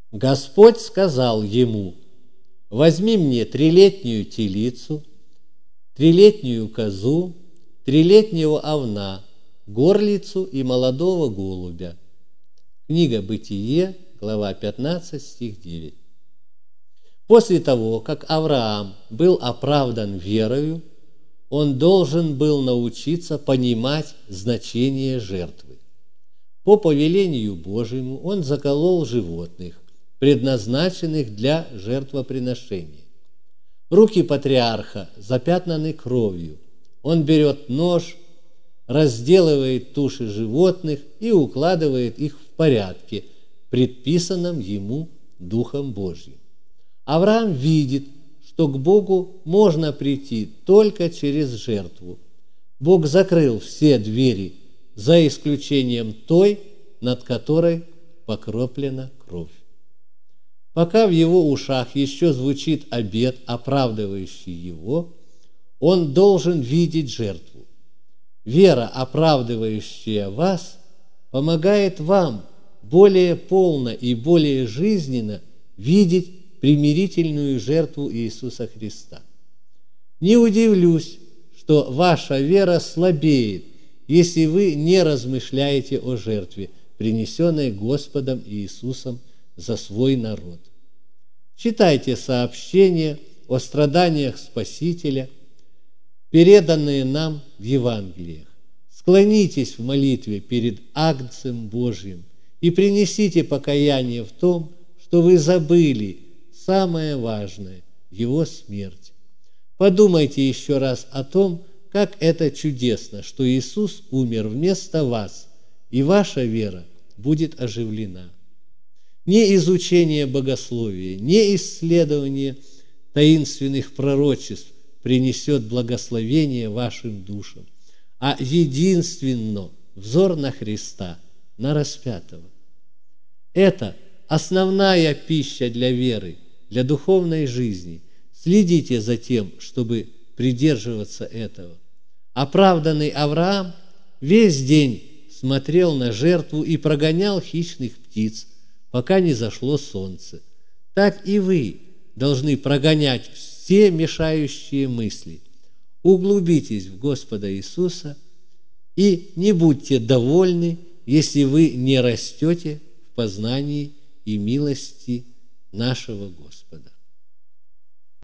Господь сказал ему: возьми мне 3-летнюю телицу, 3-летнюю козу, 3-летнего овна, горлицу и молодого голубя. Книга Бытие, глава 15, стих 9. После того, как Авраам был оправдан верою, он должен был научиться понимать значение жертвы. По повелению Божьему он заколол животных, предназначенных для жертвоприношения. Руки патриарха запятнаны кровью. Он берет нож, разделывает туши животных и укладывает их в порядке, предписанном ему Духом Божьим. Авраам видит, что к Богу можно прийти только через жертву. Бог закрыл все двери, за исключением той, над которой покроплена кровь. Пока в его ушах еще звучит обет, оправдывающий его, он должен видеть жертву. Вера, оправдывающая вас, помогает вам более полно и более жизненно видеть примирительную жертву Иисуса Христа. Не удивлюсь, что ваша вера слабеет, если вы не размышляете о жертве, принесенной Господом Иисусом за свой народ. Читайте сообщения о страданиях Спасителя, переданные нам в Евангелиях. Склонитесь в молитве перед Агнцем Божьим и принесите покаяние в том, что вы забыли самое важное – Его смерть. Подумайте еще раз о том, как это чудесно, что Иисус умер вместо вас, и ваша вера будет оживлена. Не изучение богословия, не исследование таинственных пророчеств принесет благословение вашим душам, а единственно взор на Христа, на распятого. Это основная пища для веры, для духовной жизни. Следите за тем, чтобы придерживаться этого. Оправданный Авраам весь день смотрел на жертву и прогонял хищных птиц, пока не зашло солнце. Так и вы должны прогонять все мешающие мысли. Углубитесь в Господа Иисуса и не будьте довольны, если вы не растете в познании и милости нашего Господа.